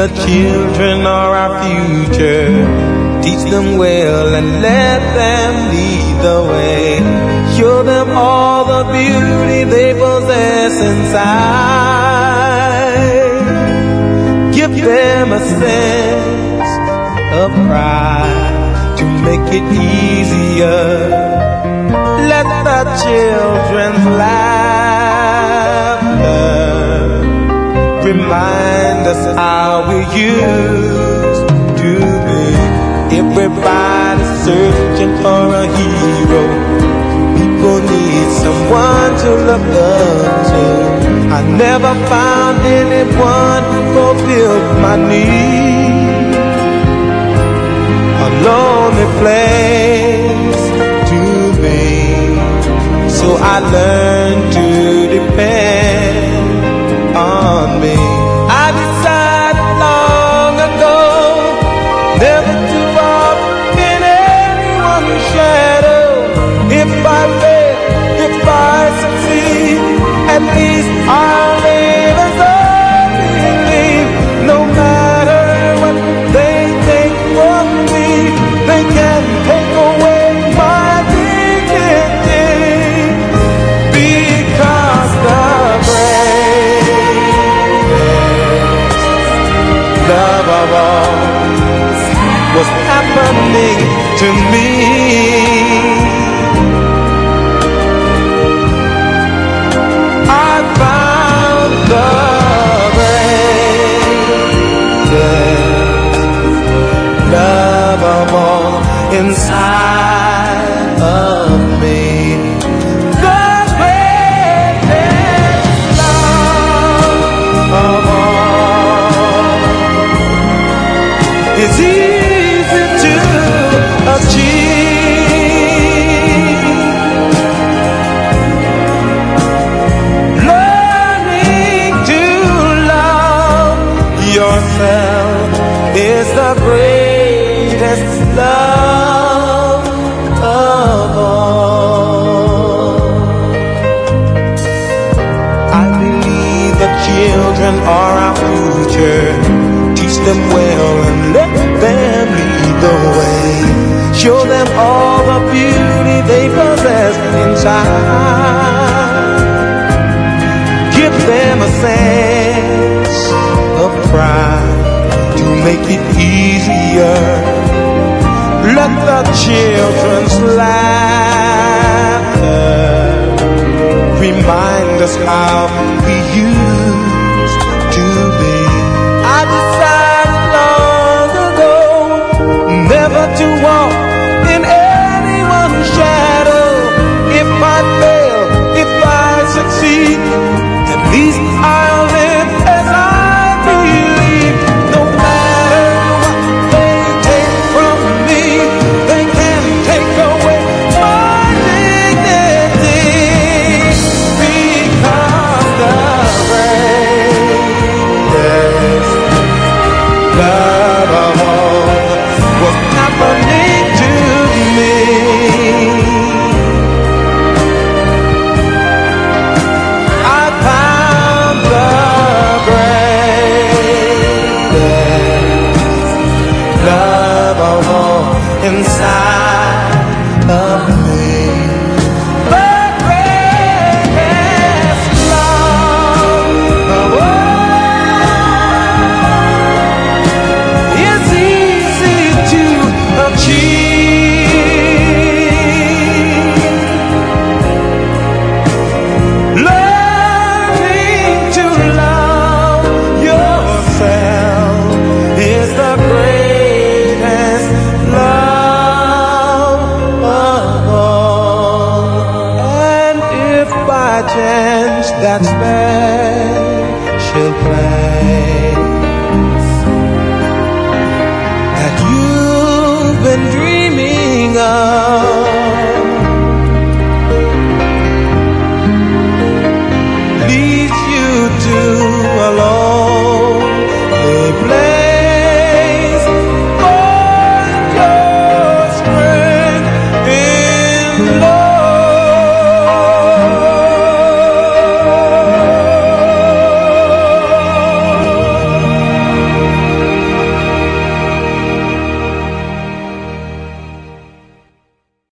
children are our future. Teach them well and let them lead the way. Show them all the beauty they possess inside. Give them a sense of pride to make it easier. Let the children's laughter remind us how we used to be. Everybody's searching for a hero. People need someone to look up to. I never found anyone who fulfilled my need. A lonely place to be. So I learned to depend on me. I decided long ago never to walk in anyone's shadow. If I fail, if I succeed, at least I'll live as I believe. No matter what they take from me, they can't take away my dignity. Because the love of all was happening to me. I found the greatest love of all inside of me. The greatest love of all. It's easy to achieve. Learning to love yourself is the greatest love of all. I believe the children are our future. Teach them well and let them lead the way. Show them all the beauty they possess inside. Give them a sense of pride to make it easier. Let the children's laughter remind us how we used to be. I decided long ago never to walk in anyone's shadow. If I fail, if I succeed, at least I'll live as I believe. No matter what they take from me, they can't take away my dignity. Because the greatest love of all was happening to me. I found the greatest love of all inside of me. The greatest love of all is easy to achieve. Learning to love yourself is the greatest love of all. And if by chance that special place that you've been dreaming of leads